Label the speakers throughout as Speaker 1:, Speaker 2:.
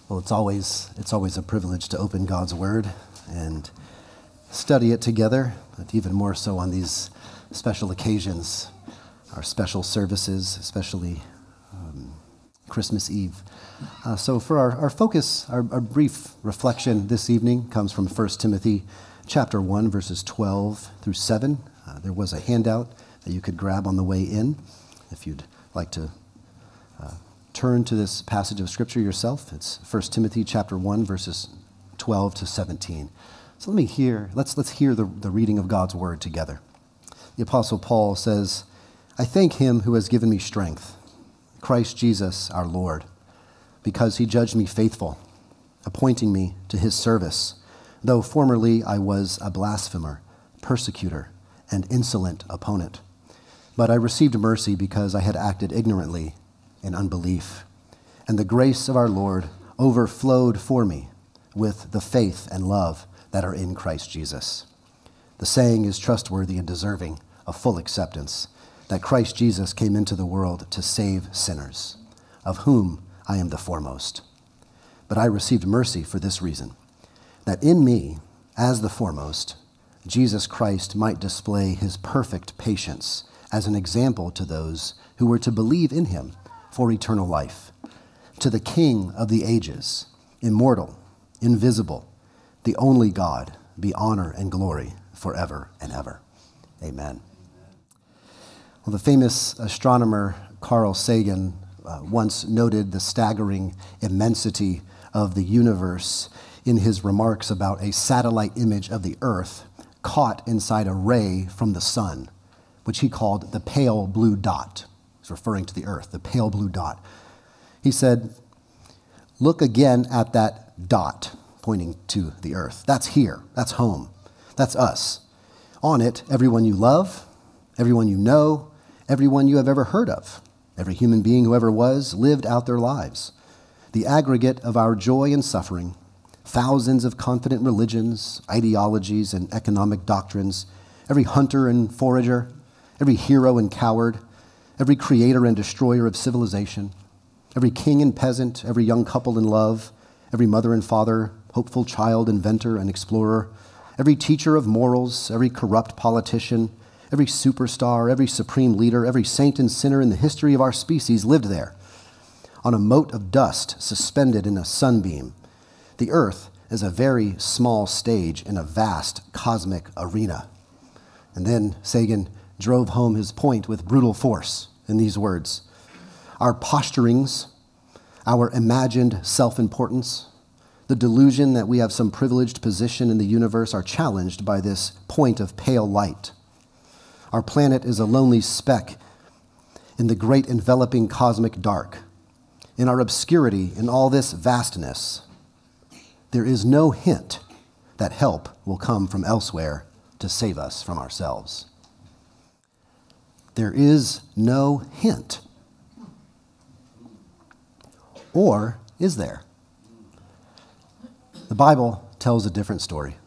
Speaker 1: Well, it's always a privilege to open God's Word and study it together, but even more so on these special occasions, our special services, especially Christmas Eve. So for our focus, our brief reflection this evening comes from 1 Timothy chapter 1, verses 12 through 7. There was a handout that you could grab on the way in if you'd like to turn to this passage of Scripture yourself. It's 1 Timothy chapter 1, verses 12 to 17. So let's hear the reading of God's Word together. The Apostle Paul says, "I thank him who has given me strength, Christ Jesus our Lord, because he judged me faithful, appointing me to his service, though formerly I was a blasphemer, persecutor, and insolent opponent. But I received mercy because I had acted ignorantly in unbelief, and the grace of our Lord overflowed for me with the faith and love that are in Christ Jesus. The saying is trustworthy and deserving of full acceptance, that Christ Jesus came into the world to save sinners, of whom I am the foremost. But I received mercy for this reason, that in me, as the foremost, Jesus Christ might display his perfect patience as an example to those who were to believe in him for eternal life. To the King of the ages, immortal, invisible, the only God, be honor and glory forever and ever. Amen." Well, the famous astronomer Carl Sagan once noted the staggering immensity of the universe in his remarks about a satellite image of the Earth caught inside a ray from the sun, which he called the pale blue dot. He's referring to the Earth, the pale blue dot. He said, "Look again at that dot," pointing to the Earth. That's here. That's home. That's us. On it, everyone you love, everyone you know, everyone you have ever heard of, every human being who ever was, lived out their lives. The aggregate of our joy and suffering, thousands of confident religions, ideologies, and economic doctrines, every hunter and forager, every hero and coward, every creator and destroyer of civilization, every king and peasant, every young couple in love, every mother and father, hopeful child, inventor, and explorer, every teacher of morals, every corrupt politician, every superstar, every supreme leader, every saint and sinner in the history of our species lived there, on a mote of dust suspended in a sunbeam. The Earth is a very small stage in a vast cosmic arena." And then Sagan drove home his point with brutal force in these words: "Our posturings, our imagined self-importance, the delusion that we have some privileged position in the universe are challenged by this point of pale light. Our planet is a lonely speck in the great enveloping cosmic dark. In our obscurity, in all this vastness, there is no hint that help will come from elsewhere to save us from ourselves." There is no hint. Or is there? The Bible tells a different story.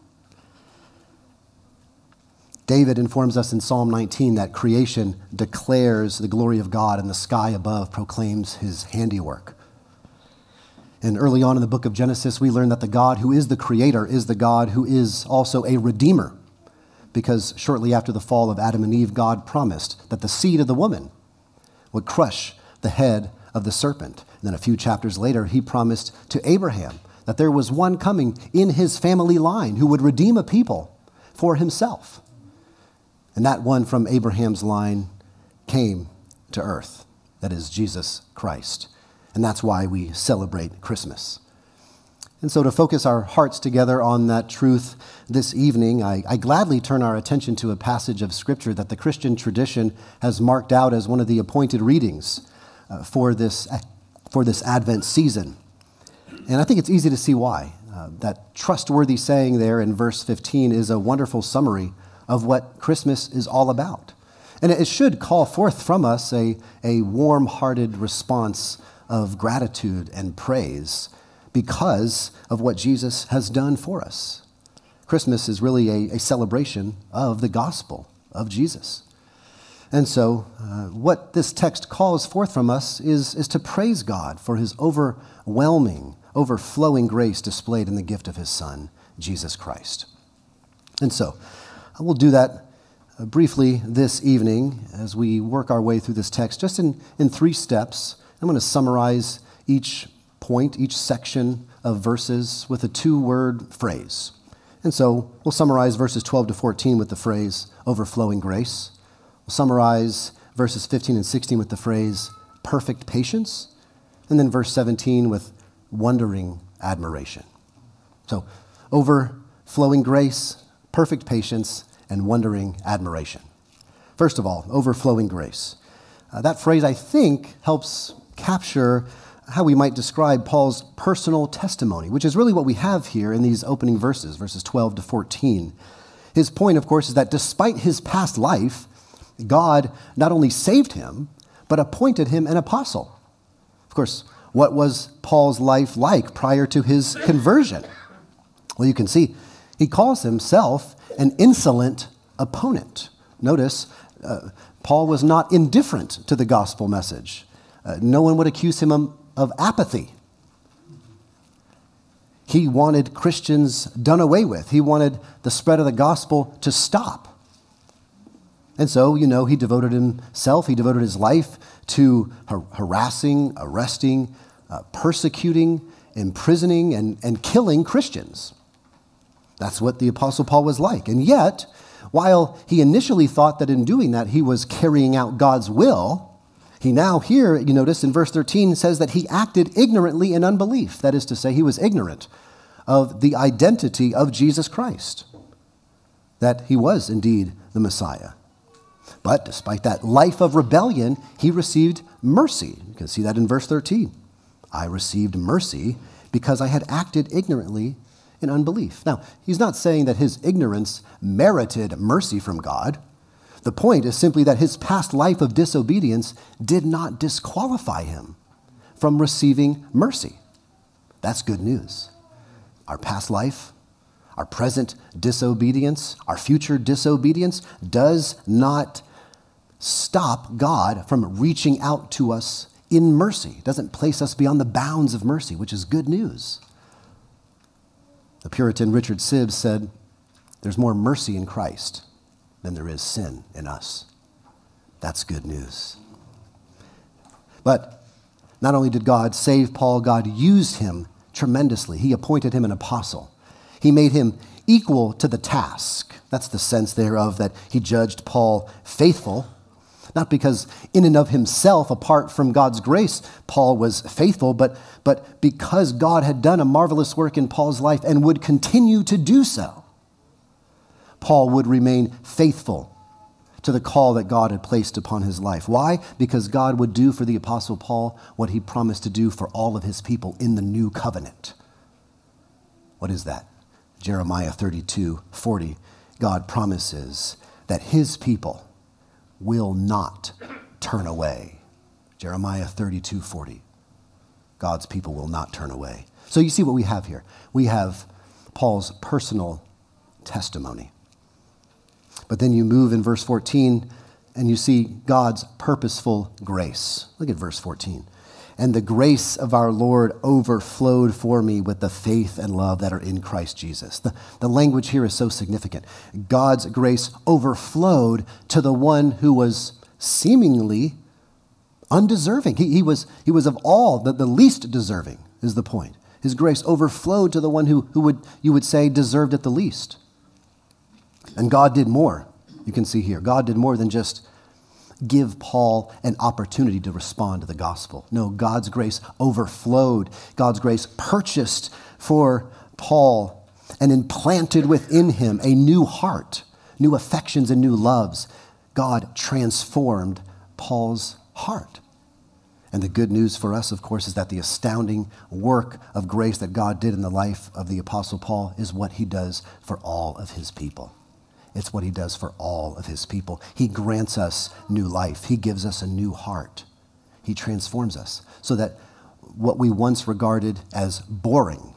Speaker 1: David informs us in Psalm 19 that creation declares the glory of God and the sky above proclaims his handiwork. And early on in the book of Genesis, we learn that the God who is the creator is the God who is also a redeemer, because shortly after the fall of Adam and Eve, God promised that the seed of the woman would crush the head of the serpent. And then a few chapters later, he promised to Abraham that there was one coming in his family line who would redeem a people for himself. And that one from Abraham's line came to earth, that is Jesus Christ. And that's why we celebrate Christmas. And so to focus our hearts together on that truth this evening, I gladly turn our attention to a passage of Scripture that the Christian tradition has marked out as one of the appointed readings for this Advent season. And I think it's easy to see why. That trustworthy saying there in verse 15 is a wonderful summary of what Christmas is all about. And it should call forth from us a warm-hearted response of gratitude and praise because of what Jesus has done for us. Christmas is really a celebration of the gospel of Jesus. And so what this text calls forth from us is to praise God for his overwhelming, overflowing grace displayed in the gift of his Son, Jesus Christ. And so, I will do that briefly this evening as we work our way through this text, just in 3 steps. I'm going to summarize each point, each section of verses with a 2-word phrase. And so we'll summarize verses 12 to 14 with the phrase overflowing grace. We'll summarize verses 15 and 16 with the phrase perfect patience. And then verse 17 with wondering admiration. So overflowing grace, perfect patience, and wondering admiration. First of all, overflowing grace. That phrase, I think, helps capture how we might describe Paul's personal testimony, which is really what we have here in these opening verses, verses 12 to 14. His point, of course, is that despite his past life, God not only saved him, but appointed him an apostle. Of course, what was Paul's life like prior to his conversion? Well, you can see he calls himself an insolent opponent. Notice, Paul was not indifferent to the gospel message. No one would accuse him of apathy. He wanted Christians done away with. He wanted the spread of the gospel to stop. And so, he devoted himself, he devoted his life to harassing, arresting, persecuting, imprisoning, and killing Christians. That's what the Apostle Paul was like. And yet, while he initially thought that in doing that he was carrying out God's will, he now here, you notice in verse 13, says that he acted ignorantly in unbelief. That is to say, he was ignorant of the identity of Jesus Christ, that he was indeed the Messiah. But despite that life of rebellion, he received mercy. You can see that in verse 13. I received mercy because I had acted ignorantly in unbelief. Now, he's not saying that his ignorance merited mercy from God. The point is simply that his past life of disobedience did not disqualify him from receiving mercy. That's good news. Our past life, our present disobedience, our future disobedience does not stop God from reaching out to us in mercy. It doesn't place us beyond the bounds of mercy, which is good news. The Puritan Richard Sibbes said, "There's more mercy in Christ than there is sin in us." That's good news. But not only did God save Paul, God used him tremendously. He appointed him an apostle. He made him equal to the task. That's the sense thereof, that he judged Paul faithful, not because in and of himself, apart from God's grace, Paul was faithful, but because God had done a marvelous work in Paul's life and would continue to do so. Paul would remain faithful to the call that God had placed upon his life. Why? Because God would do for the Apostle Paul what he promised to do for all of his people in the new covenant. What is that? Jeremiah 32:40. God promises that his people will not turn away. Jeremiah 32:40. God's people will not turn away. So you see what we have here. We have Paul's personal testimony. But then you move in verse 14 and you see God's purposeful grace. Look at verse 14. And the grace of our Lord overflowed for me with the faith and love that are in Christ Jesus. The language here is so significant. God's grace overflowed to the one who was seemingly undeserving. He was of all the least deserving, is the point. His grace overflowed to the one who you would say deserved it the least. And God did more. You can see here, God did more than just give Paul an opportunity to respond to the gospel. No, God's grace overflowed. God's grace purchased for Paul and implanted within him a new heart, new affections and new loves. God transformed Paul's heart. And the good news for us, of course, is that the astounding work of grace that God did in the life of the Apostle Paul is what he does for all of his people. It's what he does for all of his people. He grants us new life. He gives us a new heart. He transforms us so that what we once regarded as boring,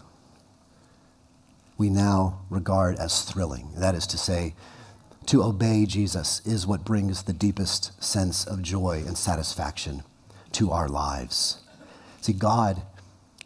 Speaker 1: we now regard as thrilling. That is to say, to obey Jesus is what brings the deepest sense of joy and satisfaction to our lives. See, God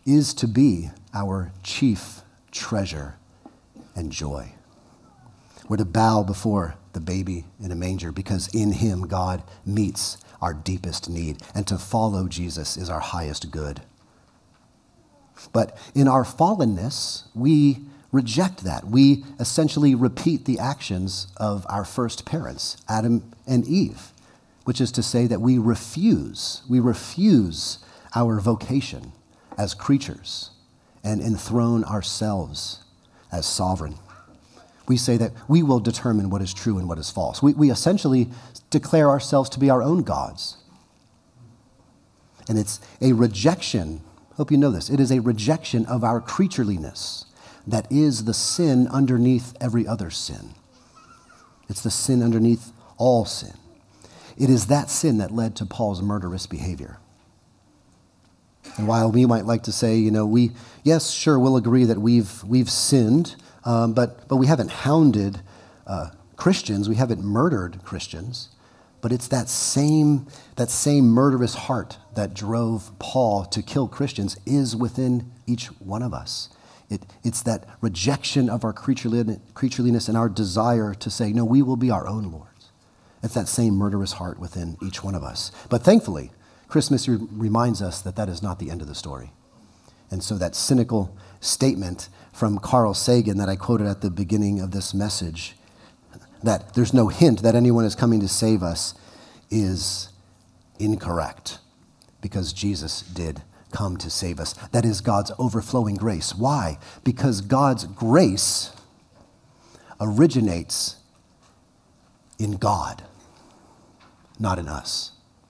Speaker 1: is to be our chief treasure and joy. We're to bow before the baby in a manger because in him God meets our deepest need, and to follow Jesus is our highest good. But in our fallenness, we reject that. We essentially repeat the actions of our first parents, Adam and Eve, which is to say that we refuse our vocation as creatures and enthrone ourselves as sovereign. We say that we will determine what is true and what is false. We essentially declare ourselves to be our own gods. And it's a rejection, hope you know this, it is a rejection of our creatureliness that is the sin underneath every other sin. It's the sin underneath all sin. It is that sin that led to Paul's murderous behavior. And while we might like to say, yes, sure, we'll agree that we've sinned, but we haven't hounded Christians, we haven't murdered Christians, but it's that same murderous heart that drove Paul to kill Christians is within each one of us. It's that rejection of our creatureliness and our desire to say, no, we will be our own lords. It's that same murderous heart within each one of us. But thankfully, Christmas reminds us that that is not the end of the story. And so that cynical statement from Carl Sagan that I quoted at the beginning of this message, that there's no hint that anyone is coming to save us, is incorrect, because Jesus did come to save us. That is God's overflowing grace. Why? Because God's grace originates in God, not in us.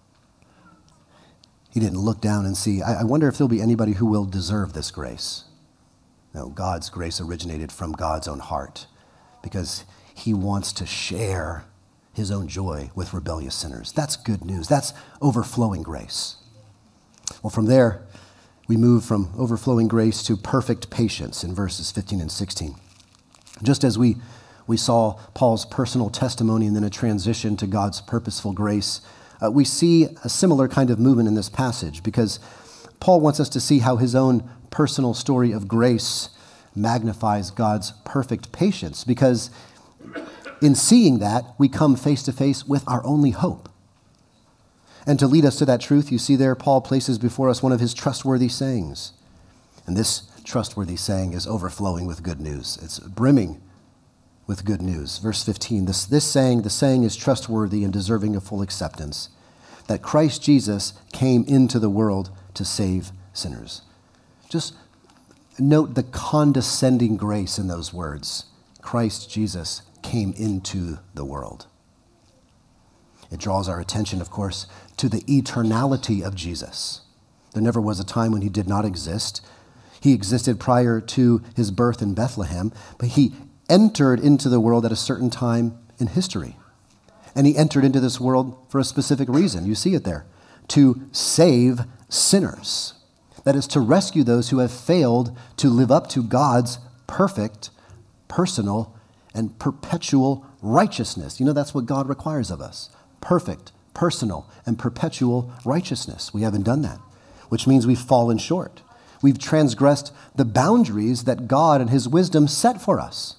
Speaker 1: He didn't look down and see, I wonder if there'll be anybody who will deserve this grace. No, God's grace originated from God's own heart because he wants to share his own joy with rebellious sinners. That's good news. That's overflowing grace. Well, from there, we move from overflowing grace to perfect patience in verses 15 and 16. Just as we saw Paul's personal testimony and then a transition to God's purposeful grace, we see a similar kind of movement in this passage because Paul wants us to see how his own personal story of grace magnifies God's perfect patience, because in seeing that, we come face to face with our only hope. And to lead us to that truth, you see there, Paul places before us one of his trustworthy sayings. And this trustworthy saying is overflowing with good news. It's brimming with good news. Verse 15, the saying is trustworthy and deserving of full acceptance, that Christ Jesus came into the world to save sinners. Just note the condescending grace in those words. Christ Jesus came into the world. It draws our attention, of course, to the eternality of Jesus. There never was a time when he did not exist. He existed prior to his birth in Bethlehem, but he entered into the world at a certain time in history. And he entered into this world for a specific reason. You see it there. To save sinners. That is, to rescue those who have failed to live up to God's perfect, personal, and perpetual righteousness. That's what God requires of us. Perfect, personal, and perpetual righteousness. We haven't done that, which means we've fallen short. We've transgressed the boundaries that God and his wisdom set for us.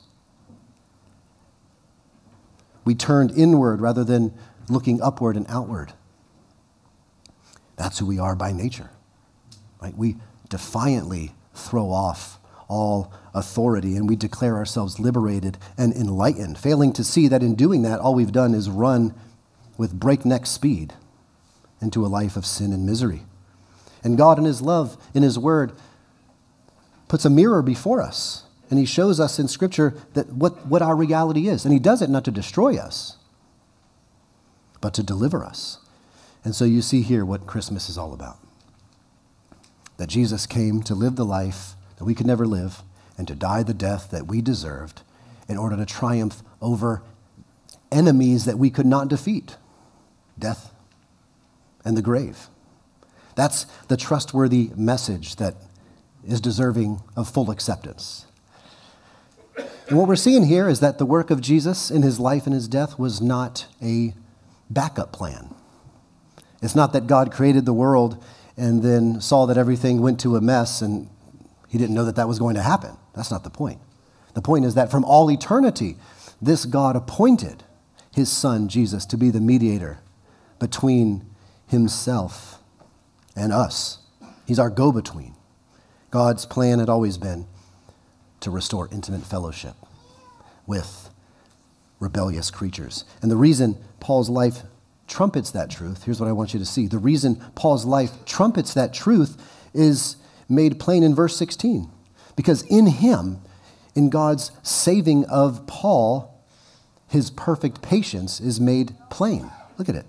Speaker 1: We turned inward rather than looking upward and outward. That's who we are by nature, right? We defiantly throw off all authority and we declare ourselves liberated and enlightened, failing to see that in doing that, all we've done is run with breakneck speed into a life of sin and misery. And God in his love, in his word, puts a mirror before us. And he shows us in Scripture that what our reality is. And he does it not to destroy us, but to deliver us. And so you see here what Christmas is all about. That Jesus came to live the life that we could never live and to die the death that we deserved in order to triumph over enemies that we could not defeat, death and the grave. That's the trustworthy message that is deserving of full acceptance. And what we're seeing here is that the work of Jesus in his life and his death was not a backup plan. It's not that God created the world and then saw that everything went to a mess and he didn't know that that was going to happen. That's not the point. The point is that from all eternity, this God appointed his son, Jesus, to be the mediator between himself and us. He's our go-between. God's plan had always been to restore intimate fellowship with rebellious creatures. And the reason Paul's life trumpets that truth, here's what I want you to see. The reason Paul's life trumpets that truth is made plain in verse 16. Because in him, in God's saving of Paul, his perfect patience is made plain. Look at it.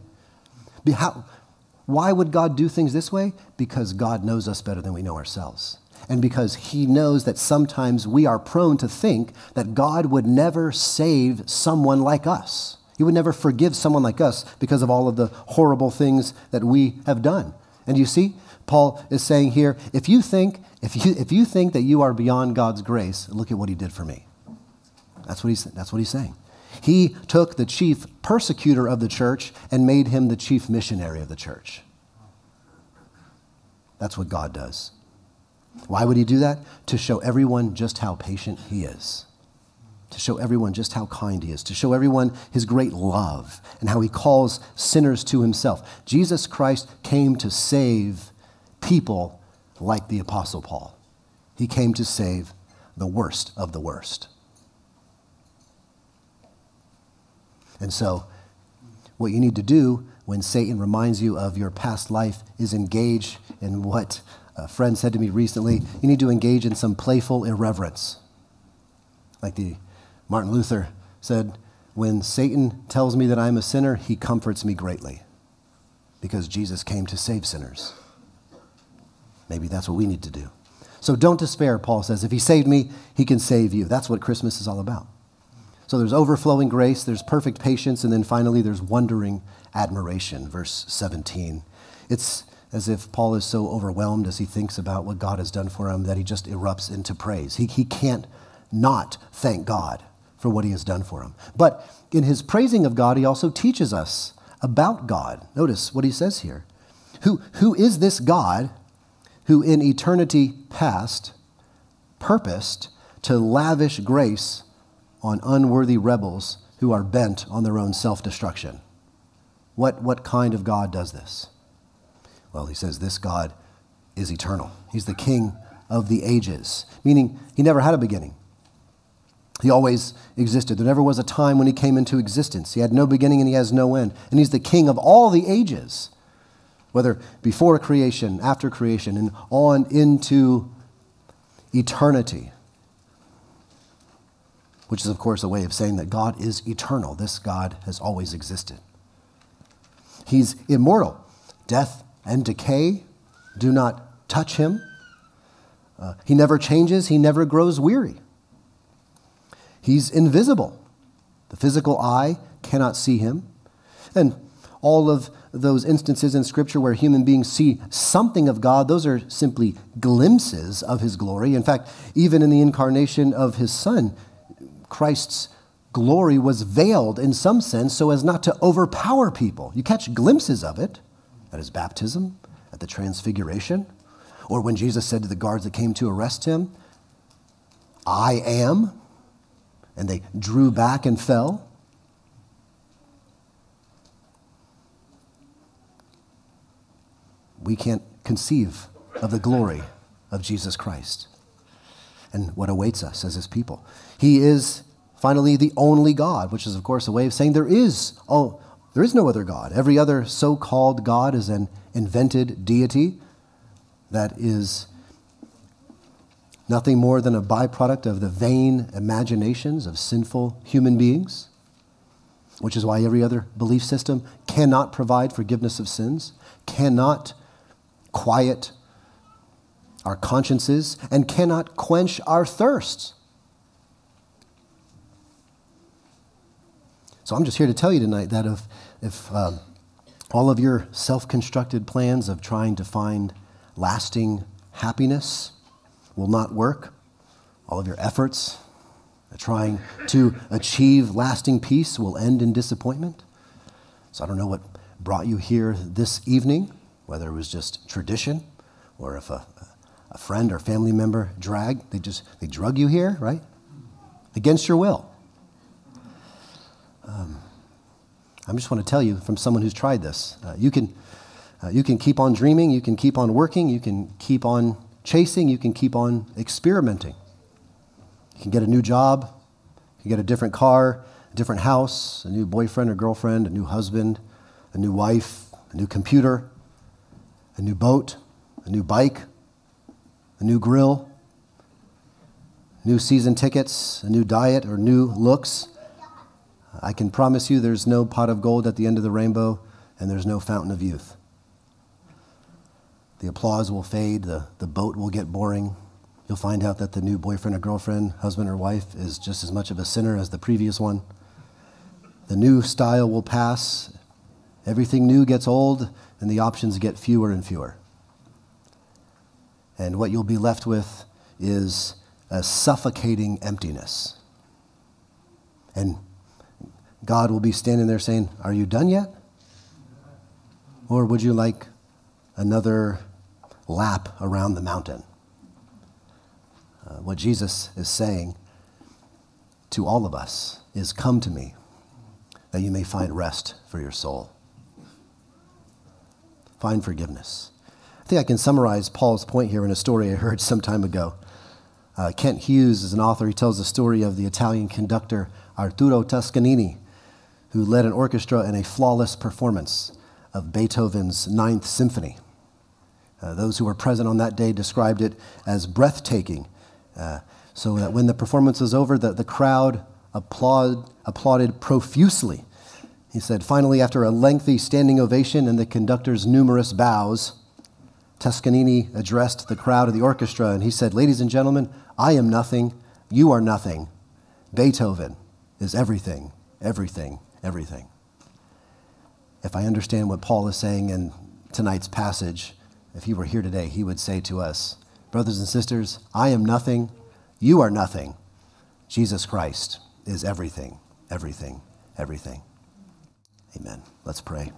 Speaker 1: Why would God do things this way? Because God knows us better than we know ourselves. And because he knows that sometimes we are prone to think that God would never save someone like us. He would never forgive someone like us because of all of the horrible things that we have done. And you see, Paul is saying here, if you think that you are beyond God's grace, look at what he did for me. That's what he's saying. He took the chief persecutor of the church and made him the chief missionary of the church. That's what God does. Why would he do that? To show everyone just how patient he is. To show everyone just how kind he is. To show everyone his great love and how he calls sinners to himself. Jesus Christ came to save people like the Apostle Paul. He came to save the worst of the worst. And so, what you need to do when Satan reminds you of your past life is engage in what a friend said to me recently. You need to engage in some playful irreverence. Like Martin Luther said, when Satan tells me that I'm a sinner, he comforts me greatly because Jesus came to save sinners. Maybe that's what we need to do. So don't despair, Paul says. If he saved me, he can save you. That's what Christmas is all about. So there's overflowing grace, there's perfect patience, and then finally there's wondering admiration, verse 17. It's as if Paul is so overwhelmed as he thinks about what God has done for him that he just erupts into praise. He can't not thank God for what he has done for him. But in his praising of God, he also teaches us about God. Notice what he says here. Who is this God who in eternity past purposed to lavish grace on unworthy rebels who are bent on their own self-destruction? What kind of God does this? Well, he says this God is eternal. He's the King of the ages, meaning he never had a beginning. He always existed. There never was a time when he came into existence. He had no beginning and he has no end. And he's the King of all the ages, whether before creation, after creation, and on into eternity, which is, of course, a way of saying that God is eternal. This God has always existed. He's immortal. Death and decay do not touch him. He never changes. He never grows weary. He's invisible. The physical eye cannot see him. And all of those instances in Scripture where human beings see something of God, those are simply glimpses of his glory. In fact, even in the incarnation of his Son, Christ's glory was veiled in some sense so as not to overpower people. You catch glimpses of it at his baptism, at the transfiguration, or when Jesus said to the guards that came to arrest him, "I am," and they drew back and fell. We can't conceive of the glory of Jesus Christ and what awaits us as his people. He is finally the only God, which is, of course, a way of saying there is no other God. Every other so-called God is an invented deity that is nothing more than a byproduct of the vain imaginations of sinful human beings, which is why every other belief system cannot provide forgiveness of sins, cannot quiet our consciences, and cannot quench our thirsts. So I'm just here to tell you tonight that if all of your self-constructed plans of trying to find lasting happiness will not work, all of your efforts at trying to achieve lasting peace will end in disappointment. So I don't know what brought you here this evening. whether it was just tradition or if a friend or family member they drug you here, right? Against your will. I just want to tell you from someone who's tried this, you can keep on dreaming, you can keep on working, you can keep on chasing, you can keep on experimenting. You can get a new job, you can get a different car, a different house, a new boyfriend or girlfriend, a new husband, a new wife, a new computer, a new boat, a new bike, a new grill, new season tickets, a new diet, or new looks. I can promise you there's no pot of gold at the end of the rainbow, and there's no fountain of youth. The applause will fade, the boat will get boring. You'll find out that the new boyfriend or girlfriend, husband or wife, is just as much of a sinner as the previous one. The new style will pass. Everything new gets old, and the options get fewer and fewer. And what you'll be left with is a suffocating emptiness. And God will be standing there saying, "Are you done yet? Or would you like another lap around the mountain?" What Jesus is saying to all of us is, "Come to me, that you may find rest for your soul. Find forgiveness." I think I can summarize Paul's point here in a story I heard some time ago. Kent Hughes is an author. He tells the story of the Italian conductor Arturo Toscanini, who led an orchestra in a flawless performance of Beethoven's Ninth Symphony. Those who were present on that day described it as breathtaking, so that when the performance was over, the crowd applauded profusely. He said, finally, after a lengthy standing ovation and the conductor's numerous bows, Toscanini addressed the crowd of the orchestra, and he said, "Ladies and gentlemen, I am nothing, you are nothing. Beethoven is everything, everything, everything." If I understand what Paul is saying in tonight's passage, if he were here today, he would say to us, brothers and sisters, I am nothing, you are nothing. Jesus Christ is everything, everything, everything. Amen. Let's pray.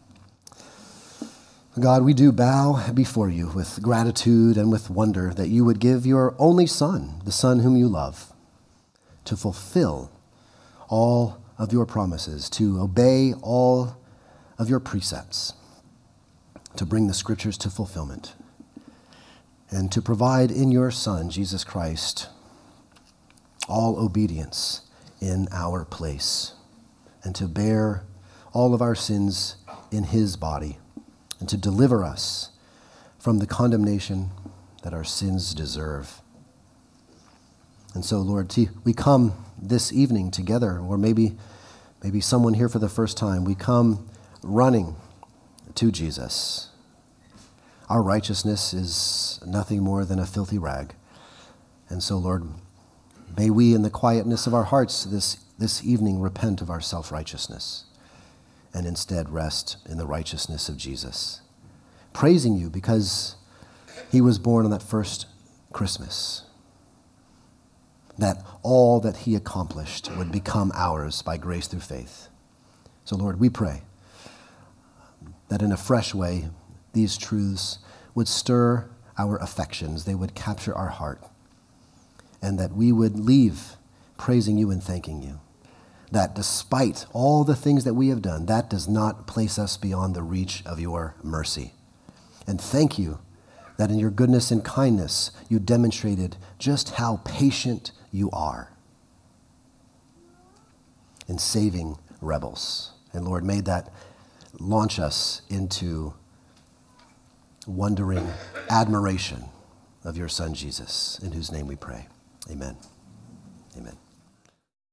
Speaker 1: God, we do bow before you with gratitude and with wonder that you would give your only Son, the Son whom you love, to fulfill all of your promises, to obey all of your precepts, to bring the scriptures to fulfillment, and to provide in your Son, Jesus Christ, all obedience in our place, and to bear all of our sins in his body, and to deliver us from the condemnation that our sins deserve. And so, Lord, we come this evening together, or maybe someone here for the first time, we come running to Jesus. Our righteousness is nothing more than a filthy rag. And so, Lord, may we in the quietness of our hearts this evening repent of our self-righteousness and instead rest in the righteousness of Jesus, praising you because he was born on that first Christmas, that all that he accomplished would become ours by grace through faith. So, Lord, we pray that in a fresh way, these truths would stir our affections, they would capture our heart, and that we would leave praising you and thanking you. That despite all the things that we have done, that does not place us beyond the reach of your mercy. And thank you that in your goodness and kindness, you demonstrated just how patient you are in saving rebels. And Lord, may that launch us into wondering admiration of your Son, Jesus, in whose name we pray. Amen. Amen.